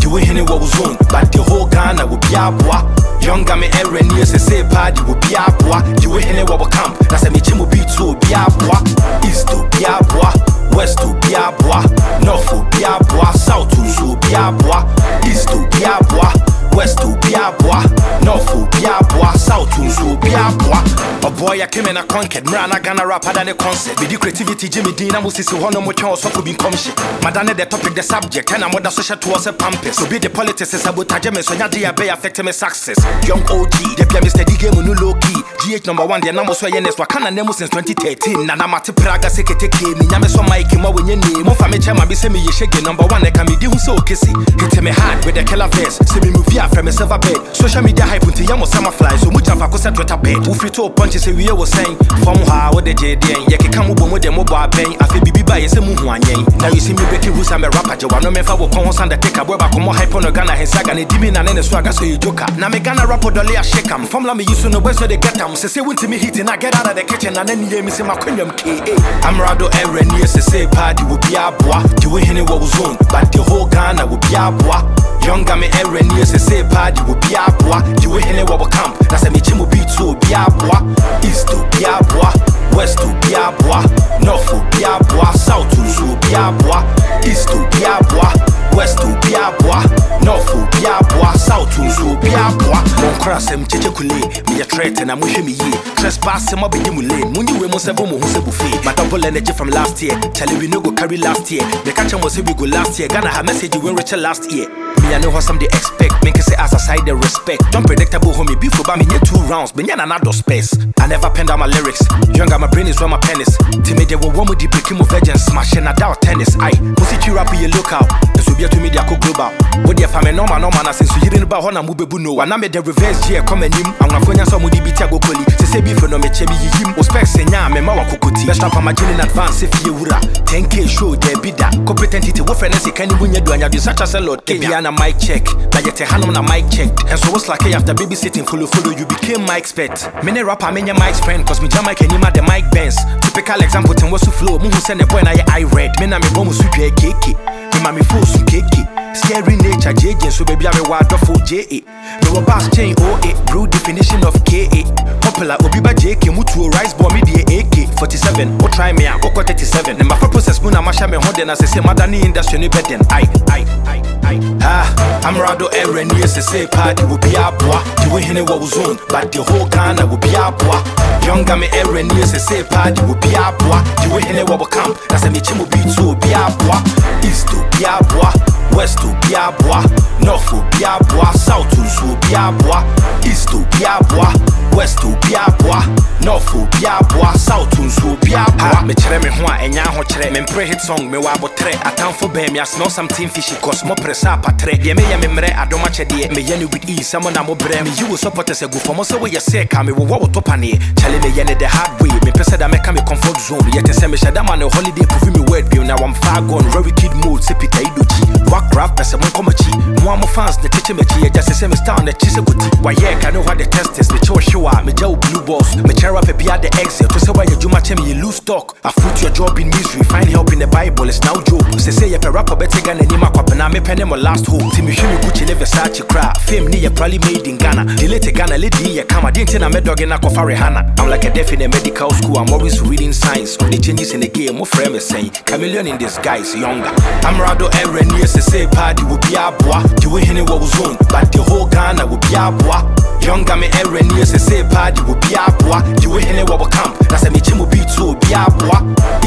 You will hear what was on, but the whole Ghana will be a boy. Younger me every year say party will be a boy. You will hear what will camp. That's a me will be to be a boy. East to be a boy, west to be a boy, north to be a boy, south to be a boy, east to be a boy, west to be a boy, north to be a boy, south to be a boy. A boy I came in a conquered, Mrana Ghana rapper than a concert. With the creativity, Jimmy Dean, I was see one of my channels so could be come shit. Madonna the topic, the subject, and I'm what the social towards a pampers. So be the politics is sabotage me, so Nadia Bay affecting my success. Young OG, the Mr. D game no low key. GH number 1, the number so yenes Wakana Nemo since 2013. Nana Mati Praga Sekete me, Yameso Mike, and when your name, Mofame Chama be semi shaking number 1, I can be doing so kissy. Hit me hard with the killer face, see me move here from a silver bed. Social media hype until Yamo summer fly, so much of a cosset with a bed. Who free to punches a we was saying, from how the JD, Yaki come up with the mobile bang, I feel be by a Muan. Now you see me breaking who's I'm a rapper, Joanna Mefa will come on the take a web back on more hype on a Ghana, and Saga, and Dimmy and then a swagger, so you joker. Now me Ghana rapper, the layer shake em. From Lamy, you soon know where they get them. Say, when to me hitting, I get out of the kitchen and then you miss my queen KA. I'm Rado every year, say party will be a boy. You will hear what was on, but the whole Ghana will be a boy. Younger me every year, say party will be a boy. You will hear what will camp. That's a me will be to be a boy. East to be a boy, west to be a boy, north to be a boy, south to be a boy, east to be a boy, west to be a boy, north to be a boy, south to be a boy. Mon cross him chichekule, me a threat and I'm with me ye. Trespass him up in lane. When you were most of them who say buffet. My double energy from last year. Tell you we no go carry last year. The catch was say we go last year. Gonna have message you when richer last year. Me I know how some they expect. Make it say as a side they respect. Unpredictable homie before by me near 2 rounds. Me yana not space. I never penned out my lyrics. Younger my brain is where my pen is. Timid they will one with the breaking of legends. Smashing a doubt tennis. Aye. Pussy you rap you look out. This will be to media co global. What the family normal since you didn't about Hona Mubebu no. And I made the reverse here come and him. I'm going to some with the Bitiago Koli. Say before no me chemi him. Respect senya me mawa kukuti. Best rap my in advance if you wura. 10K show there be that. Competent it what friends can you win you do and you do such as a lot. Kebiana mic check. Now you tell Hanum na mic checked. And so what's like after babysitting follow you became my expert. Many rapper many mic's friend cause me jama can you the mic bands. Typical example ten was to flow. Mu send a boy na I read. Me na me bomu su keke. Me ma me full su keke. Scary nature JJ so baby I'm a wild for JA. No bass chain OA. Broad definition of KA. Popular Obiba JK mutu rice bomb me the AK 47. Or try me Oko 37. And my process muna masha me hoden as I say madani industry ni beden. I'm Rado every year say party will be a boy. You will hear what was on, but the whole Ghana will be a boy. Younger me every year say party will be a boy. You will hear what will camp. That's a me will be to be a boy. East to be a boy, west to be a boy, north to be a boy, south to be a boy, east to be a boy, west to be a boy, north to be a boy, south to be a boy. Me chere me ho a enya ho chere me pre hit song me wa botre atamfo be me smell something fishy cause mo pressa patre de me ye me mre adoma chede me ye ni with ease someone na mo bre me you support us go for mo so we ye say ka me wo to pane chale me ye ne the hard way me pesa da me ka me comfort zone yet say me shada man holiday prove me word be now I'm far gone very kid mode say Peter Idochi rock rap pesa mo komachi mo am fans the teach me chi just say me star on the chise guti why ye ka know how the test is me show me jaw blue balls me cheer up be at the exit to say why you juma chemi you lose stock I put your job in misery find help in the Bible it's now joke say you rapper better Ghana ni makwapa na me pen my last hope Timmy Shumi Gucci never Versace cry fame ni ya probably made in Ghana delete Ghana lady ya kama didn't na me dog na kofa Rihanna I'm like a deaf in a medical school I'm always reading science on the changes in the game what frame is saying chameleon in disguise younger I'm Rado every year say party will be a boy you will hear what was on but the whole Ghana will be a boy younger me every year say party will be a boy you will hear what will camp that's a me will be to be a boy